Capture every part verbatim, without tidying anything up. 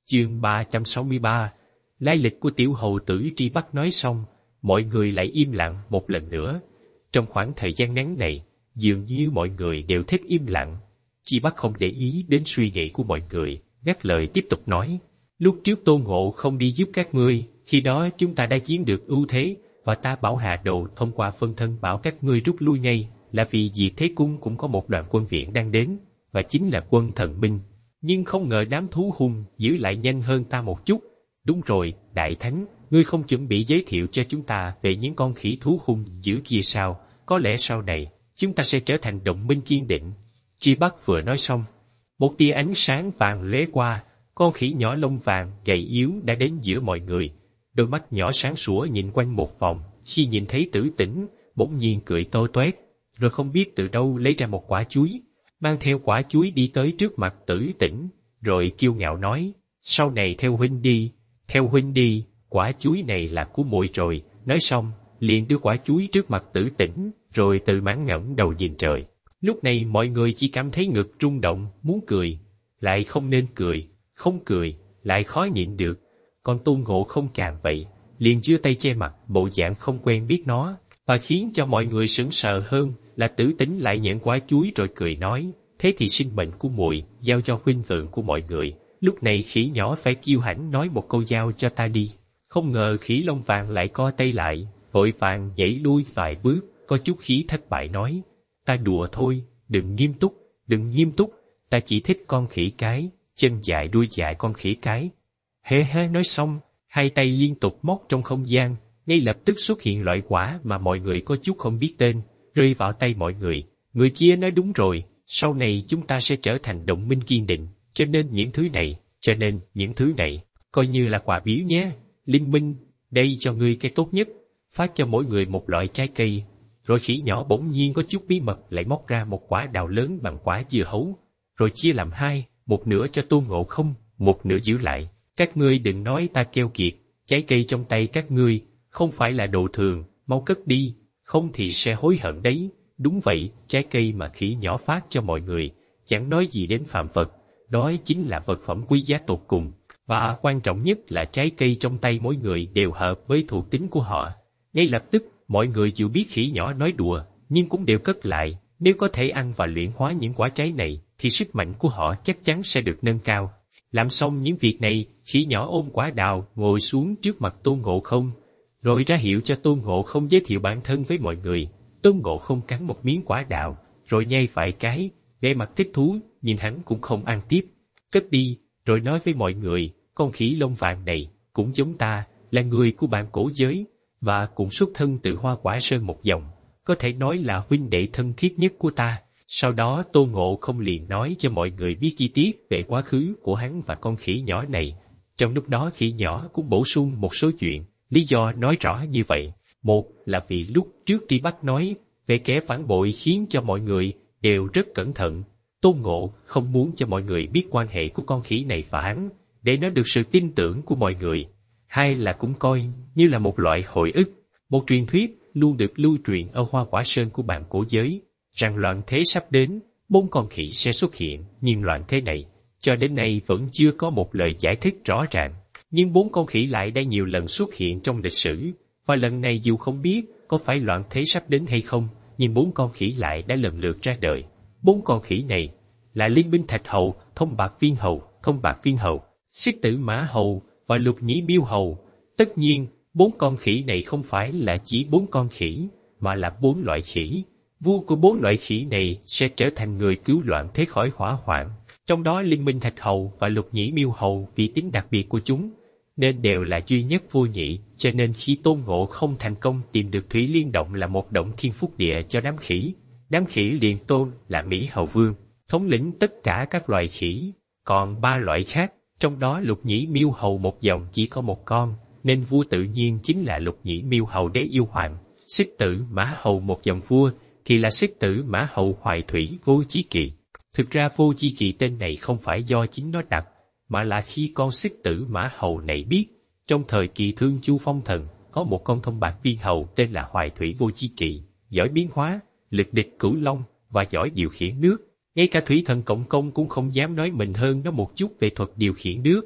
Chương ba trăm sáu mươi ba. Lai lịch của tiểu hầu tử Tri Bắc nói xong, mọi người lại im lặng một lần nữa. Trong khoảng thời gian ngắn này, dường như mọi người đều thích im lặng. Tri Bắc không để ý đến suy nghĩ của mọi người, ngắt lời tiếp tục nói. Lúc trước Tôn Ngộ không đi giúp các ngươi, khi đó chúng ta đã chiếm được ưu thế, và ta bảo Hà Đồ thông qua phân thân bảo các ngươi rút lui ngay, là vì Diệt Thế Cung cũng có một đoàn quân viện đang đến, và chính là quân thần binh. Nhưng không ngờ đám thú hung giữ lại nhanh hơn ta một chút. Đúng rồi, Đại Thánh, ngươi không chuẩn bị giới thiệu cho chúng ta về những con khỉ thú hung dữ kia sao? Có lẽ sau này, chúng ta sẽ trở thành đồng minh kiên định. Tri Bắc vừa nói xong, một tia ánh sáng vàng lóe qua, con khỉ nhỏ lông vàng gầy yếu đã đến giữa mọi người. Đôi mắt nhỏ sáng sủa nhìn quanh một vòng, khi nhìn thấy Tử Tĩnh, bỗng nhiên cười to toét, rồi không biết từ đâu lấy ra một quả chuối, mang theo quả chuối đi tới trước mặt Tử Tĩnh, rồi kiêu ngạo nói, sau này theo huynh đi, theo huynh đi, quả chuối này là của muội rồi. Nói xong, liền đưa quả chuối trước mặt Tử Tĩnh, rồi tự mãn ngẩng đầu nhìn trời. Lúc này mọi người chỉ cảm thấy ngực rung động, muốn cười, lại không nên cười, không cười, lại khó nhịn được. Còn Tôn Ngộ không càng vậy, liền giơ tay che mặt, bộ dạng không quen biết nó, và khiến cho mọi người sững sờ hơn là Tử Tĩnh lại nhận quả chuối rồi cười nói, thế thì sinh mệnh của muội giao cho huynh vượng của mọi người. Lúc này khỉ nhỏ phải kiêu hãnh nói một câu giao cho ta đi. Không ngờ khỉ lông vàng lại co tay lại, vội vàng nhảy lui vài bước, có chút khí thất bại nói, ta đùa thôi, đừng nghiêm túc, đừng nghiêm túc, ta chỉ thích con khỉ cái, chân dài đuôi dài con khỉ cái. Hê hê nói xong, hai tay liên tục móc trong không gian, ngay lập tức xuất hiện loại quả mà mọi người có chút không biết tên, rơi vào tay mọi người. Người kia nói đúng rồi, sau này chúng ta sẽ trở thành đồng minh kiên định, cho nên những thứ này, cho nên những thứ này, coi như là quà biếu nhé. Linh Minh, đây cho ngươi cái tốt nhất, phát cho mỗi người một loại trái cây. Rồi khỉ nhỏ bỗng nhiên có chút bí mật lại móc ra một quả đào lớn bằng quả dưa hấu, rồi chia làm hai, một nửa cho Tôn Ngộ không, một nửa giữ lại. Các ngươi đừng nói ta keo kiệt, trái cây trong tay các ngươi không phải là đồ thường, mau cất đi, không thì sẽ hối hận đấy. Đúng vậy, trái cây mà khỉ nhỏ phát cho mọi người, chẳng nói gì đến phàm vật, đó chính là vật phẩm quý giá tột cùng, và quan trọng nhất là trái cây trong tay mỗi người đều hợp với thuộc tính của họ. Ngay lập tức, mọi người dù biết khỉ nhỏ nói đùa, nhưng cũng đều cất lại, nếu có thể ăn và luyện hóa những quả trái này, thì sức mạnh của họ chắc chắn sẽ được nâng cao. Làm xong những việc này, khỉ nhỏ ôm quả đào, ngồi xuống trước mặt Tôn Ngộ không, rồi ra hiệu cho Tôn Ngộ không giới thiệu bản thân với mọi người. Tôn Ngộ không cắn một miếng quả đào, rồi nhai vài cái, vẻ mặt thích thú, nhìn hắn cũng không ăn tiếp. Cất đi, rồi nói với mọi người, con khỉ lông vàng này, cũng giống ta, là người của bản cổ giới, và cũng xuất thân từ Hoa Quả Sơn một dòng, có thể nói là huynh đệ thân thiết nhất của ta. Sau đó Tôn Ngộ không liền nói cho mọi người biết chi tiết về quá khứ của hắn và con khỉ nhỏ này. Trong lúc đó khỉ nhỏ cũng bổ sung một số chuyện, lý do nói rõ như vậy. Một là vì lúc trước Tri Bắc nói về kẻ phản bội khiến cho mọi người đều rất cẩn thận. Tôn Ngộ không muốn cho mọi người biết quan hệ của con khỉ này và hắn, để nó được sự tin tưởng của mọi người. Hai là cũng coi như là một loại hồi ức, một truyền thuyết luôn được lưu truyền ở Hoa Quả Sơn của bản cổ giới, rằng loạn thế sắp đến, bốn con khỉ sẽ xuất hiện, nhưng loạn thế này, cho đến nay vẫn chưa có một lời giải thích rõ ràng. Nhưng bốn con khỉ lại đã nhiều lần xuất hiện trong lịch sử, và lần này dù không biết có phải loạn thế sắp đến hay không, nhưng bốn con khỉ lại đã lần lượt ra đời. Bốn con khỉ này là Liên Minh Thạch Hầu, Thông Bạc Viên Hầu, Thông Bạc Viên Hầu, Xích Tử Mã Hầu và Lục Nhĩ Miêu Hầu. Tất nhiên, bốn con khỉ này không phải là chỉ bốn con khỉ, mà là bốn loại khỉ. Vua của bốn loại khỉ này sẽ trở thành người cứu loạn thế khỏi hỏa hoạn. Trong đó Liên Minh Thạch Hầu và Lục Nhĩ Miêu Hầu vì tính đặc biệt của chúng, nên đều là duy nhất vô nhị, cho nên khi Tôn Ngộ không thành công tìm được Thủy Liên Động là một động thiên phúc địa cho đám khỉ, đám khỉ liền tôn là Mỹ Hầu Vương, thống lĩnh tất cả các loài khỉ. Còn ba loại khác, trong đó Lục Nhĩ Miêu Hầu một dòng chỉ có một con, nên vua tự nhiên chính là Lục Nhĩ Miêu Hầu Đế Yêu Hoàng. Xích Tử Mã Hầu một dòng vua thì là Xích Tử Mã Hầu Hoài Thủy Vô Chí Kỳ. Thực ra Vô Chí Kỳ tên này không phải do chính nó đặt, mà là khi con Xích Tử Mã Hầu này biết, trong thời kỳ Thương Chu Phong Thần, có một con Thông Bạc Viên Hầu tên là Hoài Thủy Vô Chí Kỳ, giỏi biến hóa, lực địch cửu long và giỏi điều khiển nước. Ngay cả Thủy Thần Cộng Công cũng không dám nói mình hơn nó một chút về thuật điều khiển nước.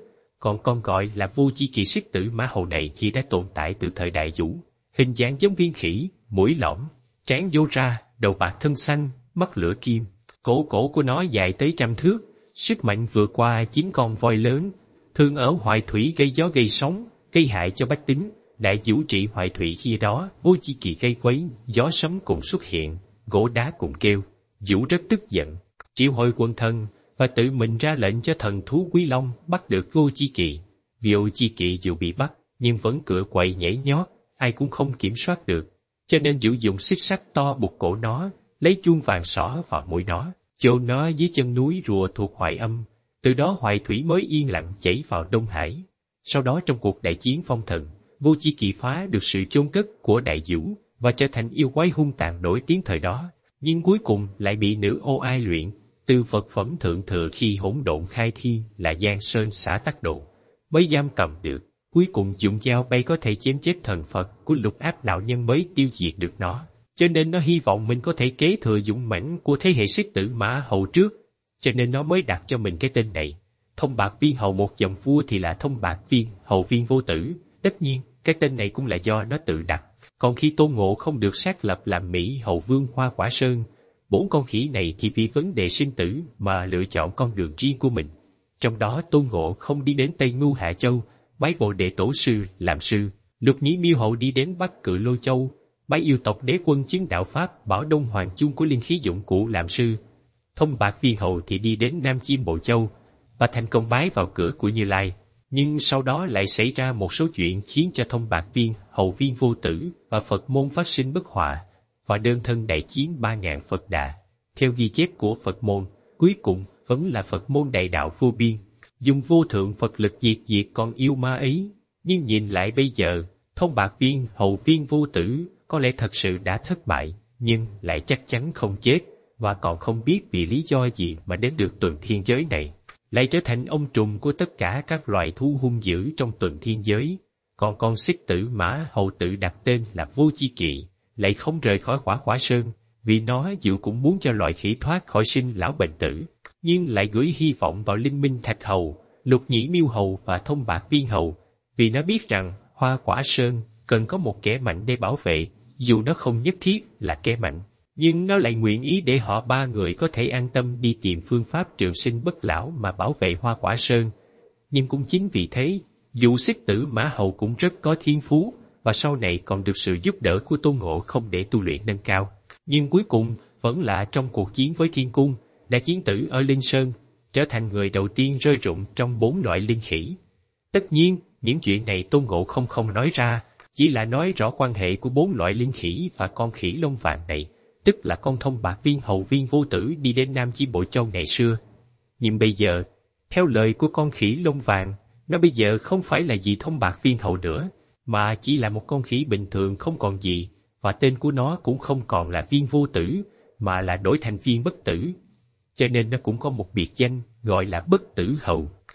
còn con gọi là vô chi kỳ xích tử mã hầu này thì đã tồn tại từ thời Đại Vũ, hình dáng giống viên khỉ, mũi lõm, trán nhô ra, đầu bạc thân xanh, mắt lửa kim, cổ cổ của nó dài tới trăm thước, sức mạnh vượt qua chín con voi lớn, thường ở Hoài Thủy gây gió gây sóng, gây hại cho bách tính. Đại Vũ trị Hoài Thủy khi đó, vô chi kỳ gây quấy, gió sấm cùng xuất hiện, gỗ đá cùng kêu. Vũ rất tức giận, triệu hồi quân thần và tự mình ra lệnh cho thần thú Quý Long bắt được vô chi kỳ. Vô chi kỳ dù bị bắt, nhưng vẫn cựa quậy nhảy nhót, ai cũng không kiểm soát được, cho nên Vũ dùng xích sắt to buộc cổ nó, lấy chuông vàng xỏ vào mũi nó, chôn nó dưới chân núi rùa thuộc Hoài Âm. Từ đó Hoài Thủy mới yên lặng chảy vào Đông Hải. Sau đó trong cuộc đại chiến phong thần, vô chi kỳ phá được sự chôn cất của Đại Vũ và trở thành yêu quái hung tàn nổi tiếng thời đó, nhưng cuối cùng lại bị nữ ô ai luyện từ vật phẩm thượng thừa khi hỗn độn khai thiên là Giang Sơn xã Tắc Độ mới giam cầm được. Cuối cùng dùng dao bay có thể chém chết thần Phật của Lục Áp đạo nhân mới tiêu diệt được nó, cho nên nó hy vọng mình có thể kế thừa dũng mãnh của thế hệ xích tử Mã Hầu trước, cho nên nó mới đặt cho mình cái tên này. Thông Bạc Viên Hầu một dòng vua thì là Thông Bạc Viên Hầu Viên Vô Tử. Tất nhiên, cái tên này cũng là do nó tự đặt. Còn khi Tôn Ngộ không được xác lập làm Mỹ Hầu Vương Hoa Quả Sơn, bốn con khỉ này thì vì vấn đề sinh tử mà lựa chọn con đường riêng của mình. Trong đó Tôn Ngộ không đi đến Tây Ngưu Hạ Châu, bái Bồ Đề Tổ Sư làm sư. Lục Nhĩ Miêu Hầu đi đến Bắc Cự Lô Châu, bái yêu tộc đế quân chứng đạo Pháp Bảo Đông Hoàng Chung của Linh Khí Dụng Cụ làm sư. Thông Bạc Viên Hầu thì đi đến Nam Chiêm Bộ Châu và thành công bái vào cửa của Như Lai. Nhưng sau đó lại xảy ra một số chuyện khiến cho Thông Bạc Viên Hầu Viên Vô Tử và Phật môn phát sinh bất hòa, và đơn thân đại chiến ba ngàn Phật Đà. Theo ghi chép của Phật môn, cuối cùng vẫn là Phật môn đại đạo vô biên, dùng vô thượng Phật lực diệt diệt con yêu ma ấy. Nhưng nhìn lại bây giờ, Thông Bạc Viên Hầu Viên Vô Tử có lẽ thật sự đã thất bại, nhưng lại chắc chắn không chết, và còn không biết vì lý do gì mà đến được tuần thiên giới này, lại trở thành ông trùm của tất cả các loài thú hung dữ trong tuần thiên giới. Còn con xích tử Mã Hầu tự đặt tên là Vô Chi Kỵ, lại không rời khỏi Quả Quả Sơn, vì nó dự cũng muốn cho loài khỉ thoát khỏi sinh lão bệnh tử, nhưng lại gửi hy vọng vào Linh Minh Thạch Hầu, Lục Nhĩ Miêu Hầu và Thông Bạc Viên Hầu, vì nó biết rằng Hoa Quả Sơn cần có một kẻ mạnh để bảo vệ, dù nó không nhất thiết là kẻ mạnh, nhưng nó lại nguyện ý để họ ba người có thể an tâm đi tìm phương pháp trường sinh bất lão mà bảo vệ Hoa Quả Sơn. Nhưng cũng chính vì thế, dù xích tử Mã Hầu cũng rất có thiên phú, và sau này còn được sự giúp đỡ của Tôn Ngộ không để tu luyện nâng cao, nhưng cuối cùng vẫn là trong cuộc chiến với Thiên Cung, đã chiến tử ở Linh Sơn, trở thành người đầu tiên rơi rụng trong bốn loại linh khỉ. Tất nhiên, những chuyện này Tôn Ngộ không không nói ra, chỉ là nói rõ quan hệ của bốn loại linh khỉ và con khỉ lông vàng này, tức là con Thông Bạc Viên Hầu Viên Vô Tử đi đến Nam Chiêm Bộ Châu ngày xưa. Nhưng bây giờ, theo lời của con khỉ lông vàng, nó bây giờ không phải là gì Thông Bạc Viên Hầu nữa, mà chỉ là một con khỉ bình thường không còn gì, và tên của nó cũng không còn là Viên Vô Tử, mà là đổi thành Viên Bất Tử. Cho nên nó cũng có một biệt danh gọi là Bất Tử Hầu.